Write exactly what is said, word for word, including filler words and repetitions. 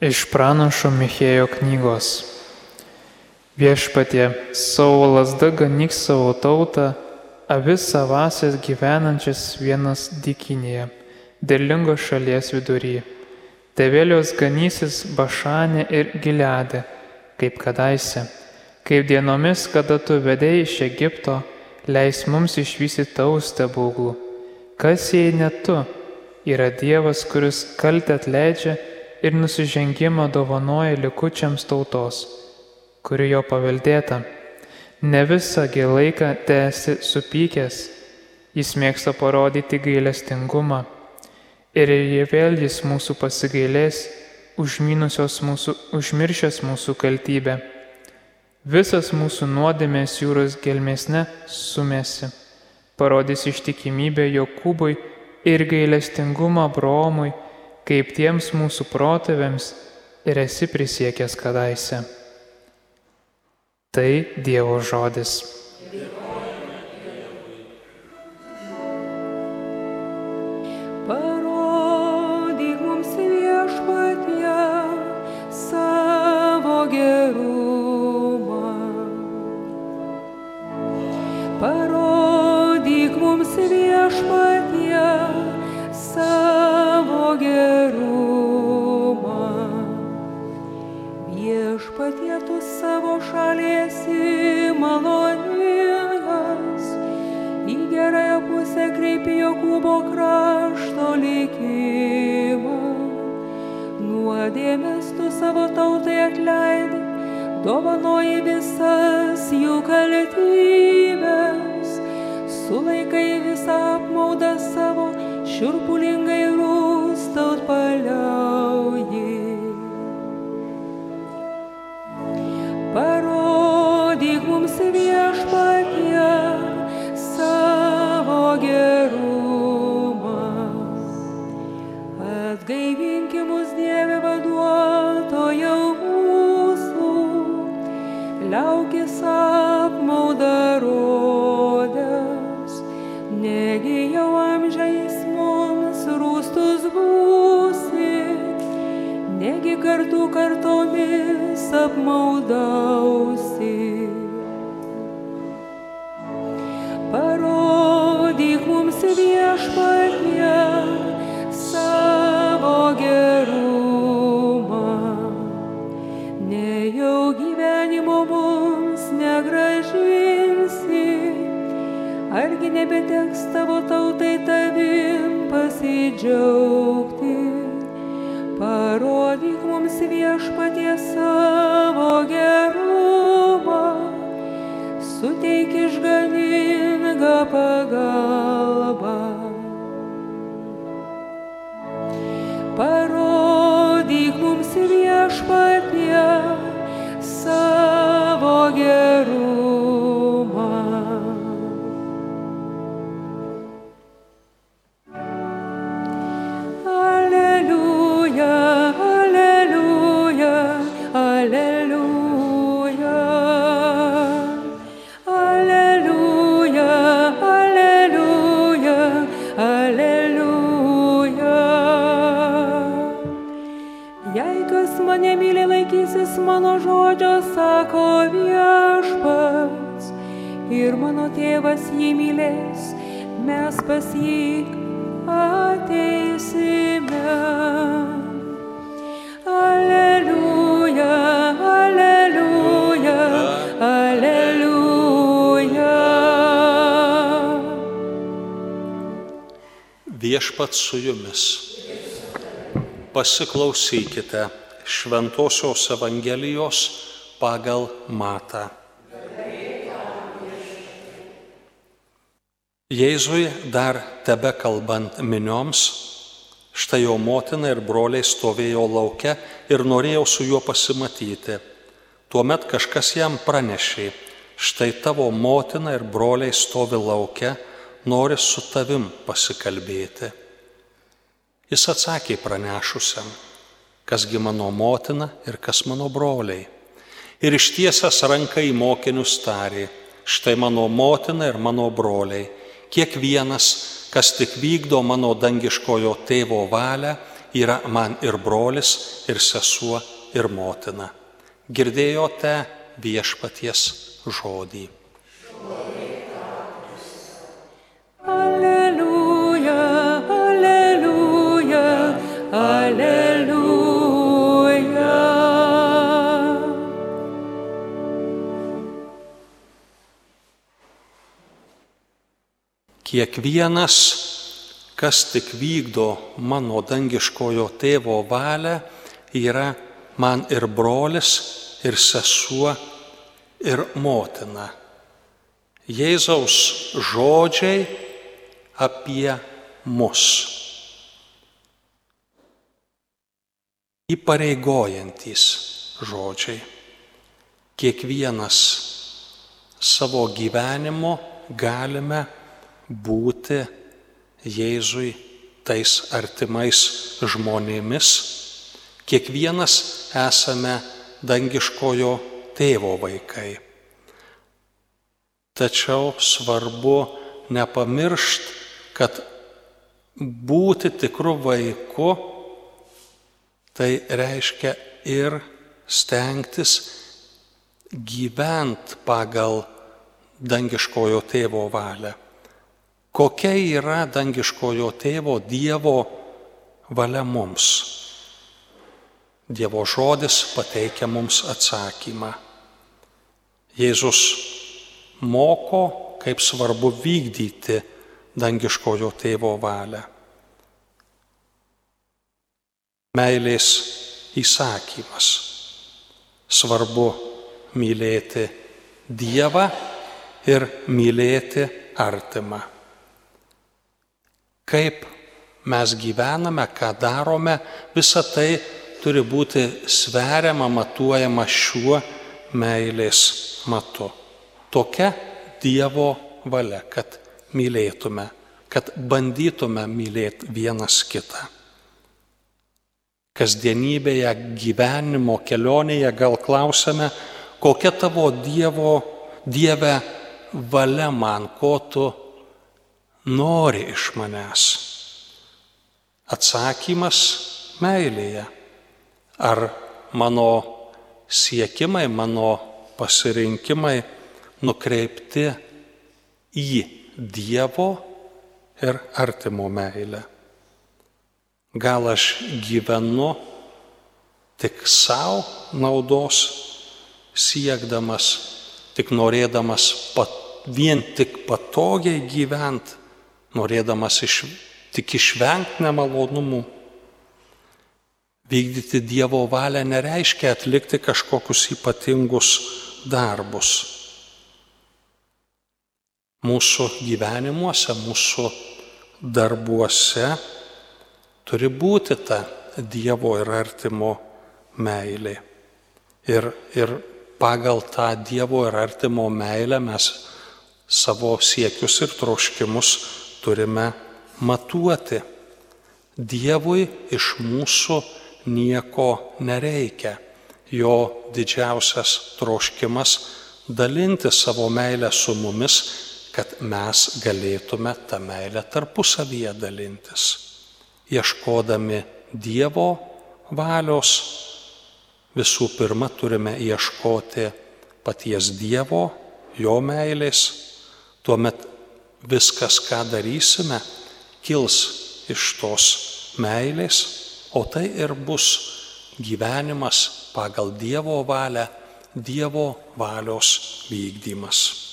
Iš pranašo Michėjo knygos. Viešpatie, savo lazda ganyk savo tautą, avis savasias gyvenančias vienas dykinėje, derlingos šalies vidury. Tevelios ganysis Bašane ir Gileade, kaip kadaise, kaip dienomis, kada tu vedei iš Egipto, leis mums išvysyti tavo stebuklų. Kas jei ne tu, yra Dievas, kuris kaltę atleidžia ir nusižengimą dovanoja likučiams tautos, kuri jo paveldėta. Ne visą laiką tęsi supykęs, jis mėgsta parodyti gailestingumą. Ir jei vėl jis mūsų pasigailės, mūsų, užmiršęs mūsų kaltybę. Visas mūsų nuodėmės jūros gelmėsne sumesi, parodys ištikimybę Jokūbui ir gailestingumą Abraomui, kaip tiems mūsų protėviams ir esi prisiekęs kadaise. Tai Dievo žodis. Parodyk mums, Viešpatie, savo gerumą. Parodyk mums, Viešpatie, savo gerumą. Viešpatie, tu savo šaliesi maloningas, į gerąją pusę kreipi Jokūbo krašto likimą. Nuodėmes tu savo tautai atleidi, dovanoji visas jų kaltybes, sulaikai visą apmaudą savo, šiurpulingai rūstaut paliauji. Parodyk mums, Viešpatie, savo gerumą. Atgaivinki mus, Dieve vaduotojau mūsų, liaukis apmaudą rodęs, negi jau amžiais mums rūstus būsi, negi kartų kartomis apmaudausi. Parodyk mums, Viešpatie, savo gerumą. Nejau gyvenimo mums negrąžinsi, argi nebeteks tavo tautai tavim pasidžiaugti. Parodyk mums, Viešpatie, savo gerumą, suteik išganingą pagalbą. Parodyk mums, Viešpatie, savo gerumą. Mano žodžio sako Viešpats, ir mano tėvas jį mylės, mes pas jį ateisime. Aleliuja, aleliuja, aleliuja. Viešpats su jumis. Pasiklausykite Šventosios Evangelijos pagal Matą. Jėzui dar tebekalbant minioms, štai jo motina ir broliai stovėjo lauke ir norėjo su juo pasimatyti. Tuomet kažkas jam pranešė, štai tavo motina ir broliai stovi lauke, nori su tavim pasikalbėti. Jis atsakė pranešusiam, kasgi mano motina ir kas mano broliai. Ir ištiesęs ranką į mokinius tarė, štai mano motina ir mano broliai, kiekvienas, kas tik vykdo mano dangiškojo tėvo valią, yra man ir brolis, ir sesuo, ir motina. Girdėjote viešpaties žodį. Alleluja, alleluja, alleluja. Kiekvienas, kas tik vykdo mano dangiškojo tėvo valią, yra man ir brolis, ir sesuo, ir motina. Jėzaus žodžiai apie mus. Įpareigojantys žodžiai. Kiekvienas savo gyvenimo galime būti Jėzui tais artimais žmonėmis. Kiekvienas esame dangiškojo tėvo vaikai. Tačiau svarbu nepamiršt, kad būti tikru vaiku tai reiškia ir stengtis gyventi pagal dangiškojo tėvo valią. Kokia yra dangiškojo tėvo Dievo valia mums? Dievo žodis pateikia mums atsakymą. Jėzus moko, kaip svarbu vykdyti dangiškojo tėvo valią. Meilės įsakymas. Svarbu mylėti Dievą ir mylėti artimą. Kaip mes gyvename, ką darome, visa tai turi būti sveriama, matuojama šiuo meilės matu. Tokia Dievo valia, kad mylėtume, kad bandytume mylėti vienas kitą. Kasdienybėje, gyvenimo kelionėje gal klausime, kokia tavo Dievo, Dieve valia man, ko tu nori iš manęs. Atsakymas meilėje. Ar mano siekimai, mano pasirinkimai nukreipti į Dievo ir artimo meilę. Gal aš gyvenu tik savo naudos siekdamas, tik norėdamas pat, vien tik patogiai gyventi, norėdamas iš, tik išvengti nemalonumų. Vykdyti Dievo valią nereiškia atlikti kažkokius ypatingus darbus. Mūsų gyvenimuose, mūsų darbuose turi būti ta Dievo ir artimo meilė. Ir, ir pagal tą Dievo ir artimo meilę mes savo siekius ir troškimus turime matuoti. Dievui iš mūsų nieko nereikia. Jo didžiausias troškimas dalinti savo meilę su mumis, kad mes galėtume tą meilę tarpusavyje dalintis. Ieškodami Dievo valios, visų pirma turime ieškoti paties Dievo, jo meilės. Tuomet viskas, ką darysime, kils iš tos meilės, o tai ir bus gyvenimas pagal Dievo valią, Dievo valios vykdymas.